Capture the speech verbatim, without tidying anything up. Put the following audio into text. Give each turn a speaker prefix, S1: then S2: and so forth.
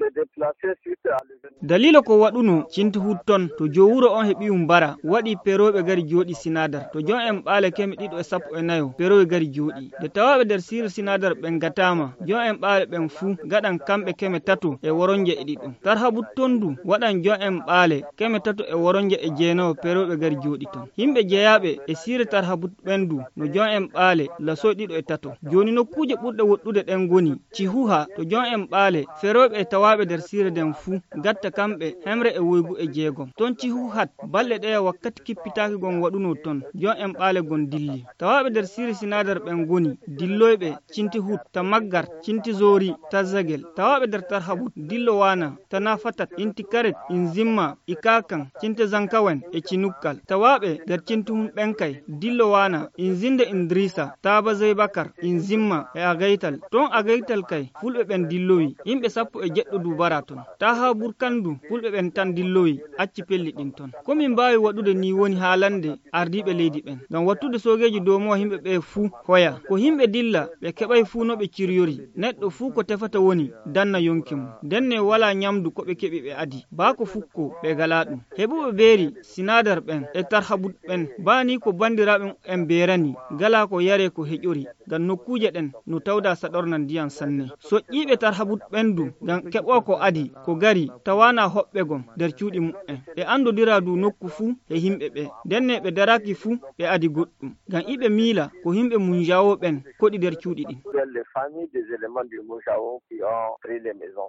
S1: dalila ko waɗuno cinti hutton to jowuro on heɓi um bara waɗi peroɓe gari jooɗi sinadar to jon en ɓaale keme ɗiɗo e sappo e nayo peroɓe gari jooɗi de tawaɓe nder siri sinadar ɓen gatama jon en ɓaale ɓen fuu gaɗan kamɓe keme tato e woronje e ɗiɗo tarhabu tondu waɗan jon en ɓaale keme tato e woronje e jeenawo peroɓe gari jooɗi ton yimɓe jeeyaɓe e siri tarhabu ɓendu no jon en ɓaale laso ɗiɗo e tato joni nokkuje ɓurɗe woɗɗude ɗen goni cihuha to jon en ɓaale feroɓe e tawaɓe nder siri den fuu gatta kamɓe hemre e woygu e jeegom ton cihuhat balɗe ɗe wakkati kippitaki gon waɗuno ton jon en ɓaale gon dilli tawaɓe nder siri sinadar ɓen goni dilloyɓe cinti hut ta maggar cinti zori ta zagel tawaɓe nder tarhabut dillo wana ta nafatat inti karet in zimma ikakan cinte zankawen e cinukkal tawaɓe nder cinti hum ɓenkay dillo wana in zinde indrisa taba zeybakar in zimma e agaytal ton agaytal kay fulɓe ɓen dillowi yimɓe sappo e jeɗɗo du bara ton ta ha burkandu fulɓe ɓen tan dillowi acci pelli ɗin ton komin mbawi waɗude ni woni haalande ardiɓe leydi ɓen ngam wattude sogeji domowa yimɓe ɓe fuu hoya ko yimɓe dilla ɓe keɓay fuu no ɓe ciryori neɗɗo fuu ko tefata woni danna yonki mum denne wala nyamdu ko ɓe keɓi ɓe adi bako fukko ɓe gala ɗum heɓuɓe beeri sinadar ɓen e tarhabut ɓen bani ko bandiraɓe en berani gala ko yare ko heƴori ngam nokkuje ɗen no tawda saɗornan ndiyan sanne soƴƴiɓe tarhabut ɓendu ngam keɓo ko adi ko gari tawana hoɓɓe gon nder cuuɗi mu'en ɓe andodira du nokku fuu e yimɓe ɓe denne ɓe daraki fuu ɓe adi goɗɗum ngam iɓe miila ko yimɓe munjawo ɓen koɗi nder cuuɗi ɗin.